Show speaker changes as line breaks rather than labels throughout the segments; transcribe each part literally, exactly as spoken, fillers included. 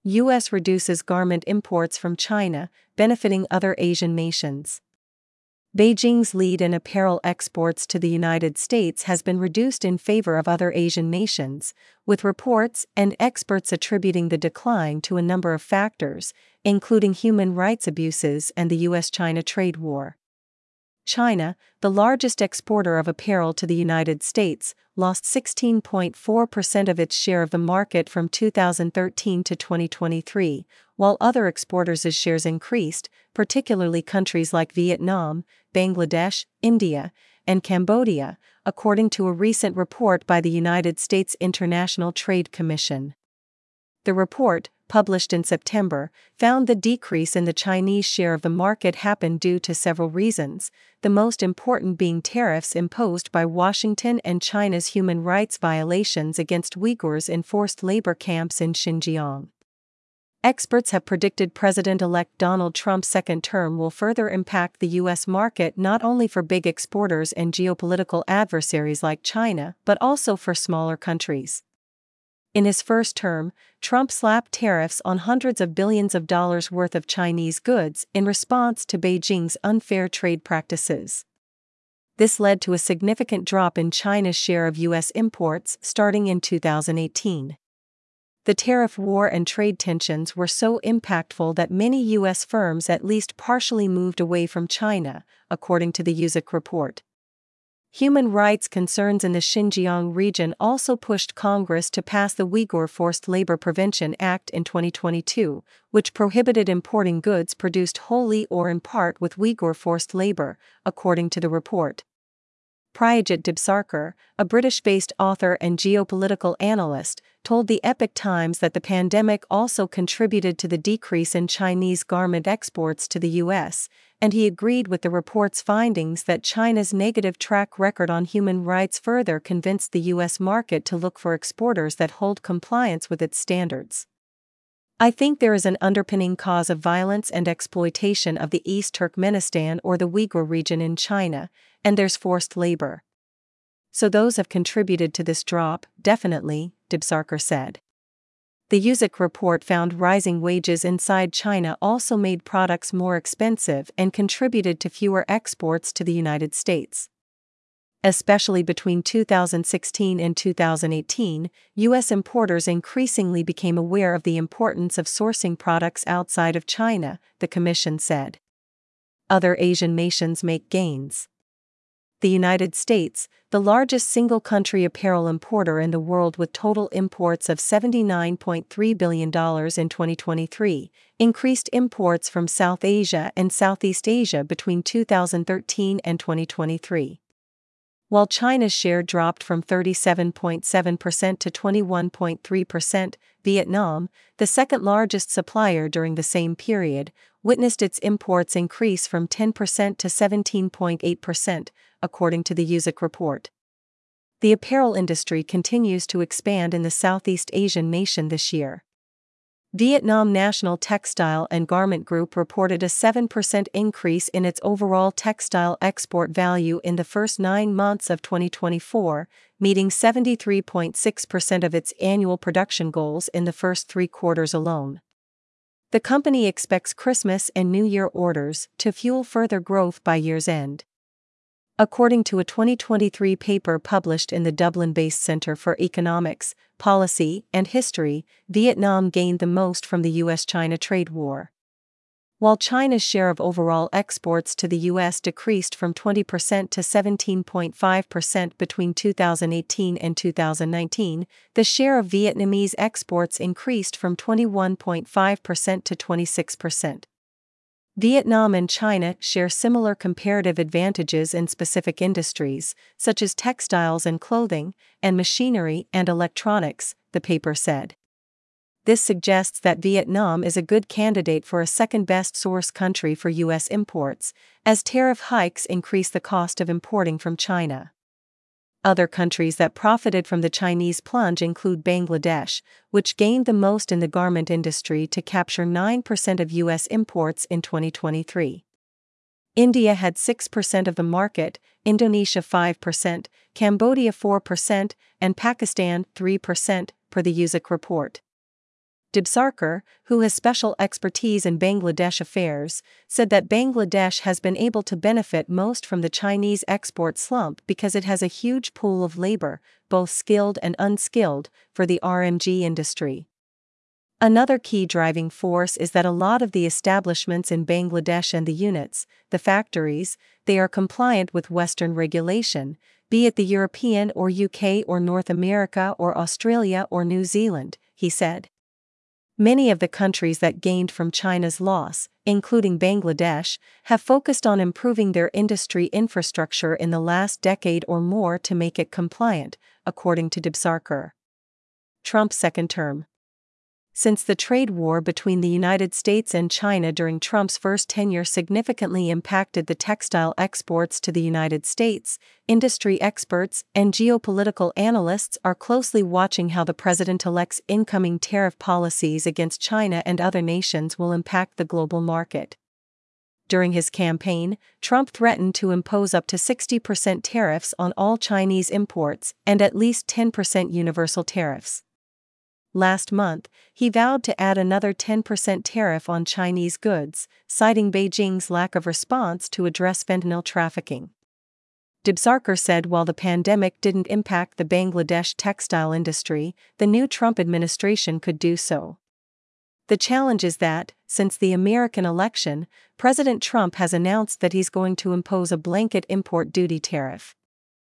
U S reduces garment imports from China, benefiting other Asian nations. Beijing's lead in apparel exports to the United States has been reduced in favor of other Asian nations, with reports and experts attributing the decline to a number of factors, including human rights abuses and the U S China trade war. China, the largest exporter of apparel to the United States, lost sixteen point four percent of its share of the market from two thousand thirteen to twenty twenty-three, while other exporters' shares increased, particularly countries like Vietnam, Bangladesh, India, and Cambodia, according to a recent report by the United States International Trade Commission. The report, published in September, found the decrease in the Chinese share of the market happened due to several reasons, the most important being tariffs imposed by Washington and China's human rights violations against Uyghurs in forced labor camps in Xinjiang. Experts have predicted President-elect Donald Trump's second term will further impact the U S market not only for big exporters and geopolitical adversaries like China, but also for smaller countries. In his first term, Trump slapped tariffs on hundreds of billions of dollars worth of Chinese goods in response to Beijing's unfair trade practices. This led to a significant drop in China's share of U S imports starting in two thousand eighteen. The tariff war and trade tensions were so impactful that many U S firms at least partially moved away from China, according to the U S I C report. Human rights concerns in the Xinjiang region also pushed Congress to pass the Uyghur Forced Labor Prevention Act in twenty twenty-two, which prohibited importing goods produced wholly or in part with Uyghur forced labor, according to the report. Prayajit Dibsarkar, a British-based author and geopolitical analyst, told the Epoch Times that the pandemic also contributed to the decrease in Chinese garment exports to the U S, and he agreed with the report's findings that China's negative track record on human rights further convinced the U S market to look for exporters that hold compliance with its standards. I think there is an underpinning cause of violence and exploitation of the East Turkmenistan or the Uyghur region in China, and there's forced labor. So those have contributed to this drop, definitely, Dibsarkar said. The U S I C report found rising wages inside China also made products more expensive and contributed to fewer exports to the United States. Especially between two thousand sixteen and two thousand eighteen, U S importers increasingly became aware of the importance of sourcing products outside of China, the Commission said. Other Asian nations make gains. The United States, the largest single-country apparel importer in the world with total imports of seventy-nine point three billion dollars in twenty twenty-three, increased imports from South Asia and Southeast Asia between two thousand thirteen and twenty twenty-three. While China's share dropped from thirty-seven point seven percent to twenty-one point three percent, Vietnam, the second-largest supplier during the same period, witnessed its imports increase from ten percent to seventeen point eight percent, according to the U S I C report. The apparel industry continues to expand in the Southeast Asian nation this year. Vietnam National Textile and Garment Group reported a seven percent increase in its overall textile export value in the first nine months of twenty twenty-four, meeting seventy-three point six percent of its annual production goals in the first three quarters alone. The company expects Christmas and New Year orders to fuel further growth by year's end. According to a twenty twenty-three paper published in the Dublin-based Centre for Economics, Policy, and History, Vietnam gained the most from the U S China trade war. While China's share of overall exports to the U S decreased from twenty percent to seventeen point five percent between two thousand eighteen and two thousand nineteen, the share of Vietnamese exports increased from twenty-one point five percent to twenty-six percent. Vietnam and China share similar comparative advantages in specific industries, such as textiles and clothing, and machinery and electronics, the paper said. This suggests that Vietnam is a good candidate for a second-best source country for U S imports, as tariff hikes increase the cost of importing from China. Other countries that profited from the Chinese plunge include Bangladesh, which gained the most in the garment industry to capture nine percent of U S imports in twenty twenty-three. India had six percent of the market, Indonesia five percent, Cambodia four percent, and Pakistan three percent, per the U S I C report. Dibsarkar, who has special expertise in Bangladesh affairs, said that Bangladesh has been able to benefit most from the Chinese export slump because it has a huge pool of labor, both skilled and unskilled, for the R M G industry. Another key driving force is that a lot of the establishments in Bangladesh and the units, the factories, they are compliant with Western regulation, be it the European or U K or North America or Australia or New Zealand, he said. Many of the countries that gained from China's loss, including Bangladesh, have focused on improving their industry infrastructure in the last decade or more to make it compliant, according to Dibsarkar. Trump's second term. Since the trade war between the United States and China during Trump's first tenure significantly impacted the textile exports to the United States, industry experts and geopolitical analysts are closely watching how the president-elect's incoming tariff policies against China and other nations will impact the global market. During his campaign, Trump threatened to impose up to sixty percent tariffs on all Chinese imports and at least ten percent universal tariffs. Last month, he vowed to add another ten percent tariff on Chinese goods, citing Beijing's lack of response to address fentanyl trafficking. Dibsarkar said while the pandemic didn't impact the Bangladesh textile industry, the new Trump administration could do so. The challenge is that, since the American election, President Trump has announced that he's going to impose a blanket import duty tariff.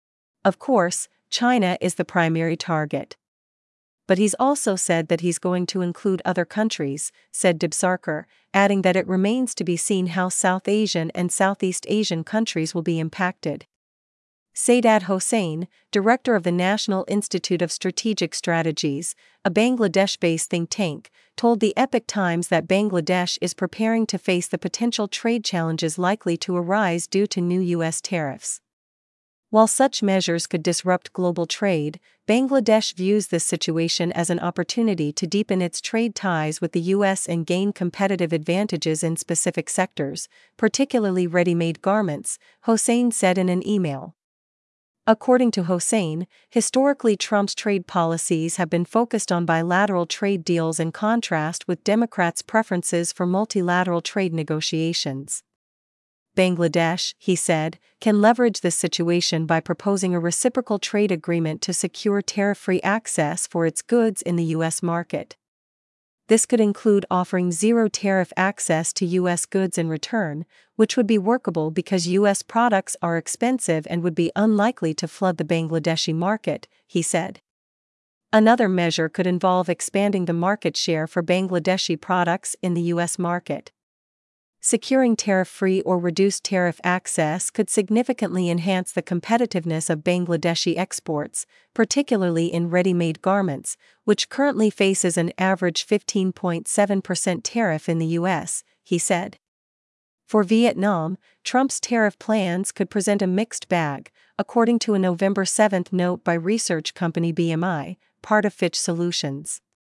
Of course, China is the primary target. But he's also said that he's going to include other countries, said Dibsarkar, adding that it remains to be seen how South Asian and Southeast Asian countries will be impacted. Saeedat Hossain, director of the National Institute of Strategic Strategies, a Bangladesh-based think tank, told the Epoch Times that Bangladesh is preparing to face the potential trade challenges likely to arise due to new U S tariffs. While such measures could disrupt global trade, Bangladesh views this situation as an opportunity to deepen its trade ties with the U S and gain competitive advantages in specific sectors, particularly ready-made garments, Hossain said in an email. According to Hossain, historically Trump's trade policies have been focused on bilateral trade deals in contrast with Democrats' preferences for multilateral trade negotiations. Bangladesh, he said, can leverage this situation by proposing a reciprocal trade agreement to secure tariff-free access for its goods in the U S market. This could include offering zero tariff access to U S goods in return, which would be workable because U S products are expensive and would be unlikely to flood the Bangladeshi market, he said. Another measure could involve expanding the market share for Bangladeshi products in the U S market. Securing tariff-free or reduced tariff access could significantly enhance the competitiveness of Bangladeshi exports, particularly in ready-made garments, which currently faces an average fifteen point seven percent tariff in the U S, he said. For Vietnam, Trump's tariff plans could present a mixed bag, according to a November seventh note by research company B M I, part of Fitch Solutions.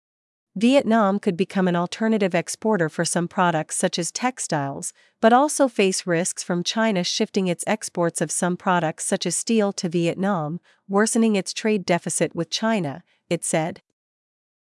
Vietnam could become an alternative exporter for some products such as textiles, but also face risks from China shifting its exports of some products such as steel to Vietnam, worsening its trade deficit with China, it said.